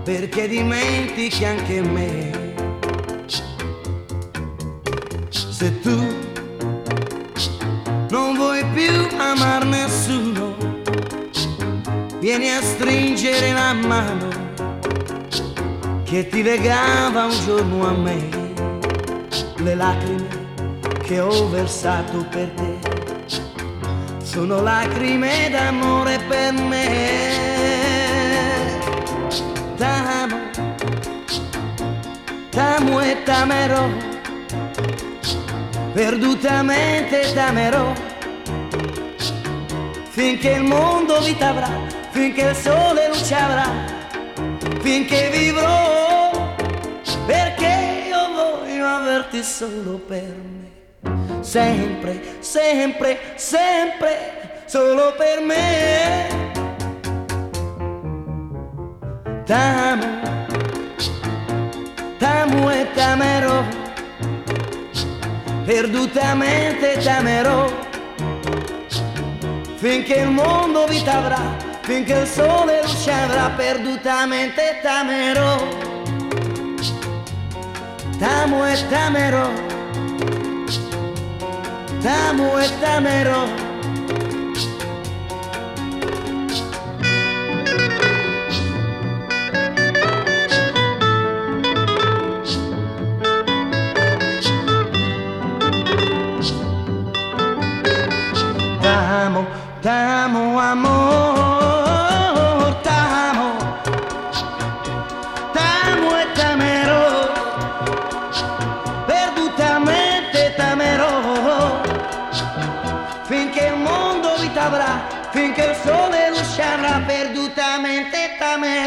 perché dimentichi anche me. Se tu non vuoi più amar nessuno, vieni a stringere la mano che ti legava un giorno a me. Le lacrime che ho versato per te sono lacrime d'amore per me. T'amo, t'amo e t'amerò, perdutamente t'amerò, finché il mondo vita avrà, finché il sole luce avrà, finché vivrò, perché io voglio averti solo per me, sempre, sempre, sempre, solo per me. T'amo, t'amo e t'amerò, perdutamente t'amerò, finché il mondo vita avrà, finché il sole luce avrà, perdutamente t'amerò. T'amo e t'amerò, t'amo e t'amerò. T'amo, t'amo amor, t'amo, t'amo e t'amerò, perdutamente t'amerò, finché il mondo vita avrà, finché il sole luce avrà, perdutamente t'amerò.